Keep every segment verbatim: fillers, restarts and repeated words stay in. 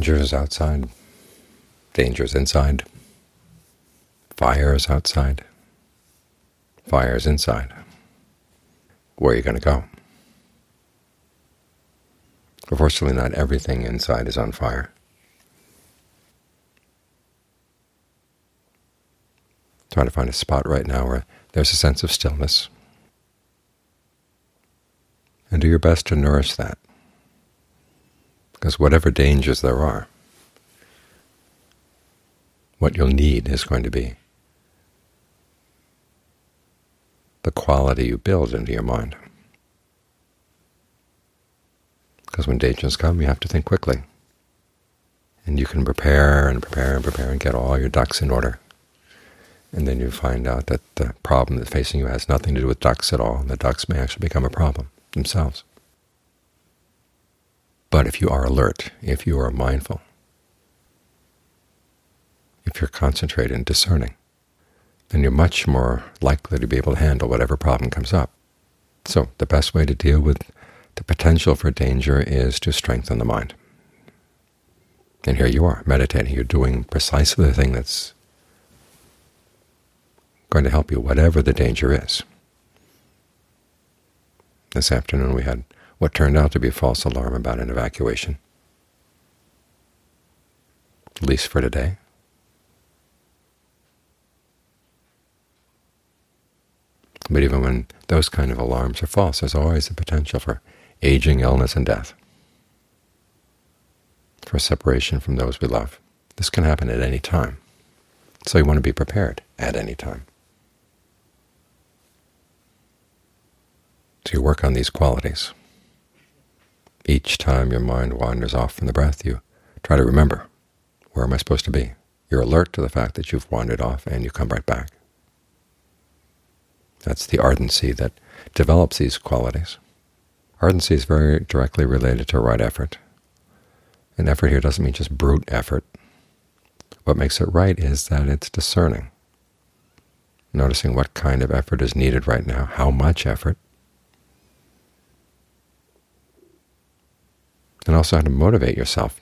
Danger is outside. Danger is inside. Fire is outside. Fire is inside. Where are you going to go? Unfortunately, not everything inside is on fire. Try to find a spot right now where there's a sense of stillness, and do your best to nourish that. Because whatever dangers there are, what you'll need is going to be the quality you build into your mind. Because when dangers come, you have to think quickly. And you can prepare and prepare and prepare and get all your ducks in order. And then you find out that the problem that's facing you has nothing to do with ducks at all, and the ducks may actually become a problem themselves. But if you are alert, if you are mindful, if you're concentrated and discerning, then you're much more likely to be able to handle whatever problem comes up. So the best way to deal with the potential for danger is to strengthen the mind. And here you are, meditating. You're doing precisely the thing that's going to help you, whatever the danger is. This afternoon we had what turned out to be a false alarm about an evacuation, at least for today. But even when those kind of alarms are false, there's always the potential for aging, illness, and death, for separation from those we love. This can happen at any time, so you want to be prepared at any time. So you work on these qualities. Each time your mind wanders off from the breath, you try to remember, where am I supposed to be? You're alert to the fact that you've wandered off, and you come right back. That's the ardency that develops these qualities. Ardency is very directly related to right effort. And effort here doesn't mean just brute effort. What makes it right is that it's discerning, noticing what kind of effort is needed right now, how much effort, and also how to motivate yourself.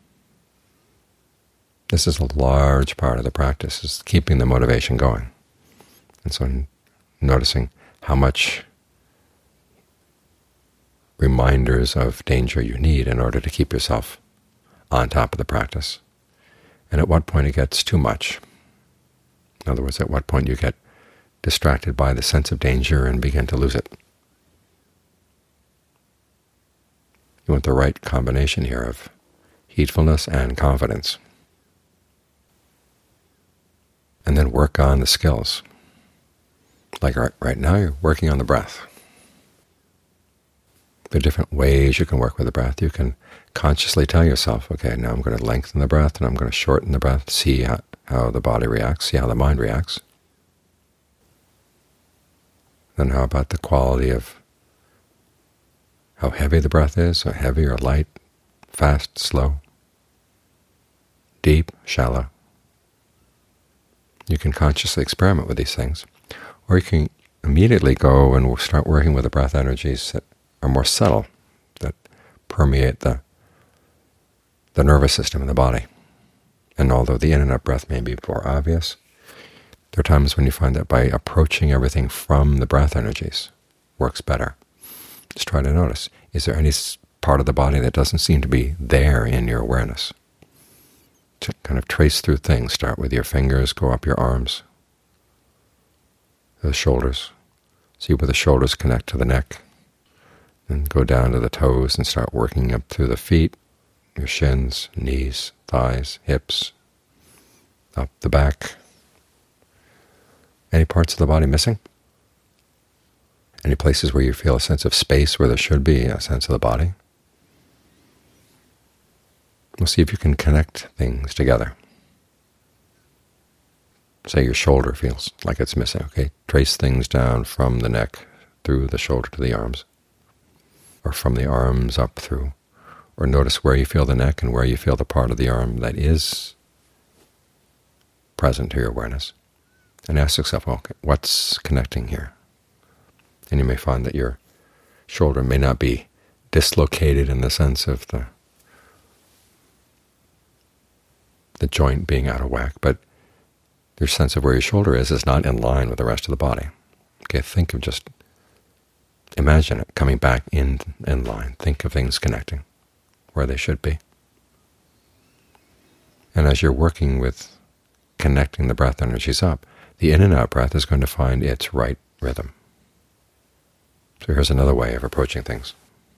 This is a large part of the practice, is keeping the motivation going. And so noticing how much reminders of danger you need in order to keep yourself on top of the practice, and at what point it gets too much. In other words, at what point you get distracted by the sense of danger and begin to lose it. You want the right combination here of heedfulness and confidence. And then work on the skills. Like right, right now, you're working on the breath. There are different ways you can work with the breath. You can consciously tell yourself, okay, now I'm going to lengthen the breath, and I'm going to shorten the breath, see how, how the body reacts, see how the mind reacts. Then how about the quality of how heavy the breath is, or heavy or light, fast, slow, deep, shallow. You can consciously experiment with these things. Or you can immediately go and start working with the breath energies that are more subtle, that permeate the, the nervous system in the body. And although the in and out breath may be more obvious, there are times when you find that by approaching everything from the breath energies works better. Just try to notice, is there any part of the body that doesn't seem to be there in your awareness? To kind of trace through things. Start with your fingers, go up your arms, the shoulders. See where the shoulders connect to the neck. Then go down to the toes and start working up through the feet, your shins, knees, thighs, hips, up the back. Any parts of the body missing? Any places where you feel a sense of space where there should be a sense of the body? We'll see if you can connect things together. Say your shoulder feels like it's missing. Okay, trace things down from the neck through the shoulder to the arms, or from the arms up through, or notice where you feel the neck and where you feel the part of the arm that is present to your awareness. And ask yourself, okay, what's connecting here? And you may find that your shoulder may not be dislocated in the sense of the the joint being out of whack, but your sense of where your shoulder is is not in line with the rest of the body. Okay, think of just, imagine it coming back in, in line. Think of things connecting where they should be. And as you're working with connecting the breath energies up, the in and out breath is going to find its right rhythm. So here's another way of approaching things.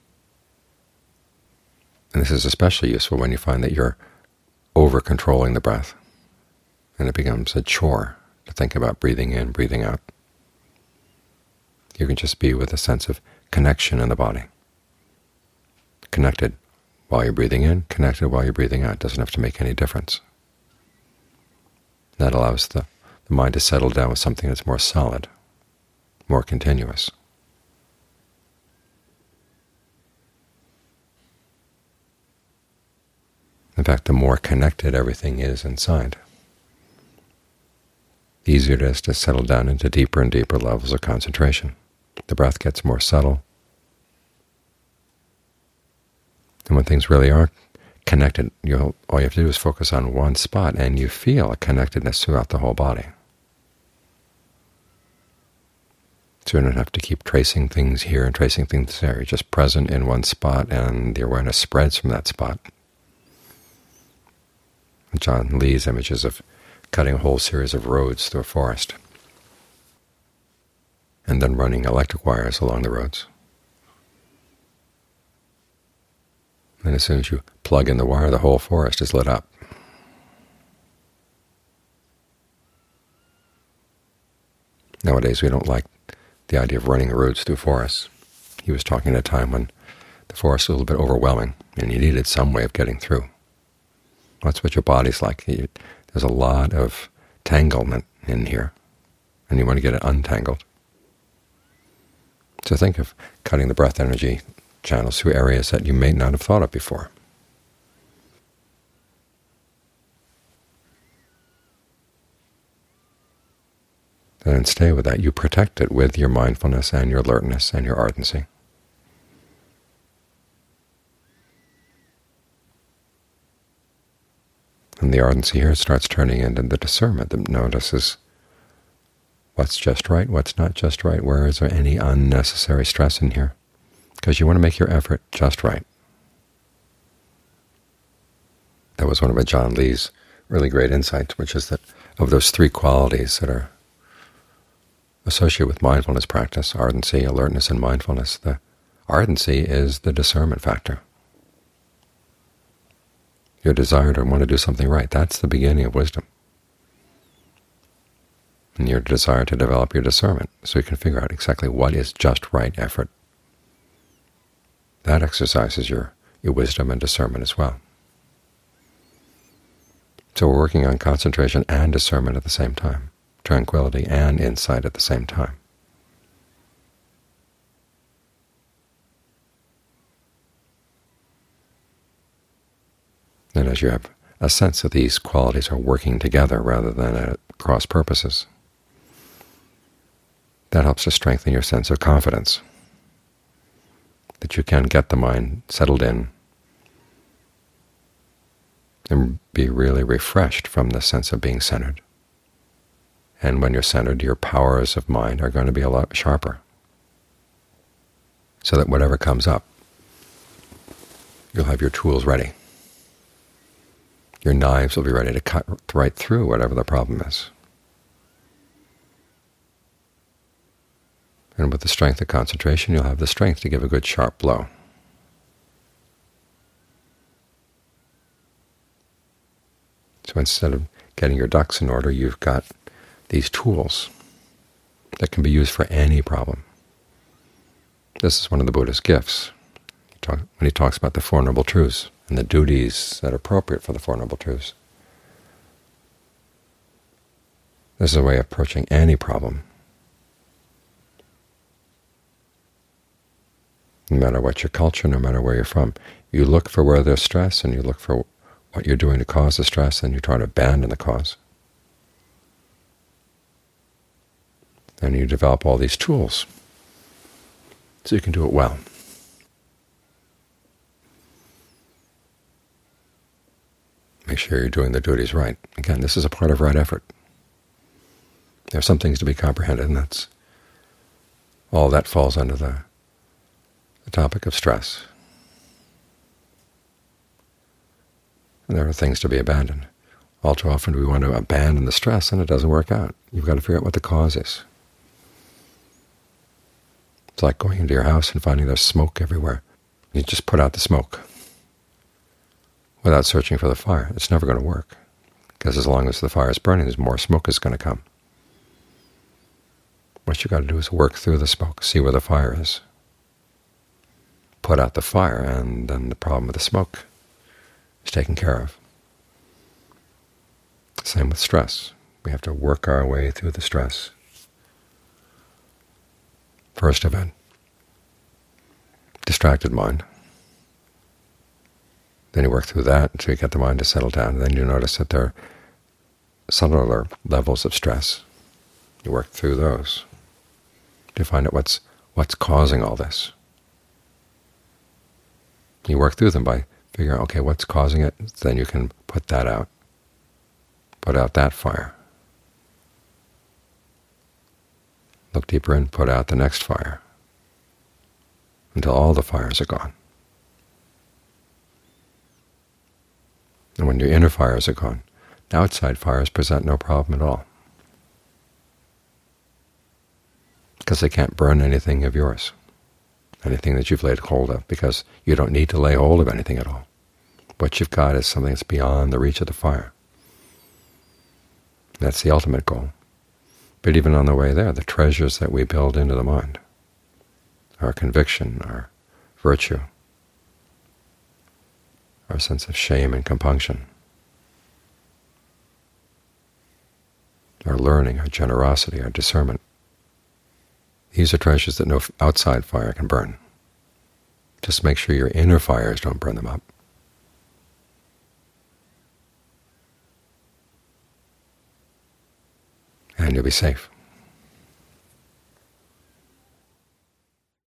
And this is especially useful when you find that you're over-controlling the breath, and it becomes a chore to think about breathing in, breathing out. You can just be with a sense of connection in the body. Connected while you're breathing in, connected while you're breathing out. It doesn't have to make any difference. That allows the, the mind to settle down with something that's more solid, more continuous. In fact, the more connected everything is inside, the easier it is to settle down into deeper and deeper levels of concentration. The breath gets more subtle. And when things really are connected, you'll, all you have to do is focus on one spot, and you feel a connectedness throughout the whole body. So you don't have to keep tracing things here and tracing things there. You're just present in one spot, and the awareness spreads from that spot. John Lee's images of cutting a whole series of roads through a forest and then running electric wires along the roads. And as soon as you plug in the wire, the whole forest is lit up. Nowadays we don't like the idea of running roads through forests. He was talking at a time when the forest was a little bit overwhelming and you needed some way of getting through. That's what your body's like. You, there's a lot of tanglement in here, and you want to get it untangled. So think of cutting the breath energy channels through areas that you may not have thought of before. And then stay with that. You protect it with your mindfulness and your alertness and your ardency. And the ardency here starts turning into the discernment that notices what's just right, what's not just right, where is there any unnecessary stress in here, because you want to make your effort just right. That was one of John Lee's really great insights, which is that of those three qualities that are associated with mindfulness practice, ardency, alertness, and mindfulness, the ardency is the discernment factor. Your desire to want to do something right, that's the beginning of wisdom. And your desire to develop your discernment so you can figure out exactly what is just right effort. That exercises your, your wisdom and discernment as well. So we're working on concentration and discernment at the same time, tranquility and insight at the same time. And as you have a sense that these qualities are working together rather than at cross purposes, that helps to strengthen your sense of confidence, that you can get the mind settled in and be really refreshed from the sense of being centered. And when you're centered, your powers of mind are going to be a lot sharper, so that whatever comes up, you'll have your tools ready. Your knives will be ready to cut right through whatever the problem is. And with the strength of concentration, you'll have the strength to give a good sharp blow. So instead of getting your ducks in order, you've got these tools that can be used for any problem. This is one of the Buddha's gifts, when he talks about the Four Noble Truths and the duties that are appropriate for the Four Noble Truths. This is a way of approaching any problem, no matter what your culture, no matter where you're from. You look for where there's stress, and you look for what you're doing to cause the stress, and you try to abandon the cause. And you develop all these tools so you can do it well. Make sure you're doing the duties right. Again, this is a part of right effort. There are some things to be comprehended, and that's all that falls under the, the topic of stress. And there are things to be abandoned. All too often we want to abandon the stress, and it doesn't work out. You've got to figure out what the cause is. It's like going into your house and finding there's smoke everywhere. You just put out the smoke without searching for the fire. It's never going to work, because as long as the fire is burning, there's more smoke is going to come. What you've got to do is work through the smoke, see where the fire is, put out the fire, and then the problem with the smoke is taken care of. Same with stress. We have to work our way through the stress. First event, distracted mind. Then you work through that until you get the mind to settle down. And then you notice that there are subtler levels of stress. You work through those to find out what's what's causing all this. You work through them by figuring out, okay, what's causing it? Then you can put that out. Put out that fire. Look deeper in, put out the next fire, until all the fires are gone. And when your inner fires are gone, outside fires present no problem at all, because they can't burn anything of yours, anything that you've laid hold of, because you don't need to lay hold of anything at all. What you've got is something that's beyond the reach of the fire. That's the ultimate goal. But even on the way there, the treasures that we build into the mind, our conviction, our virtue, our sense of shame and compunction, our learning, our generosity, our discernment, these are treasures that no outside fire can burn. Just make sure your inner fires don't burn them up. And you'll be safe.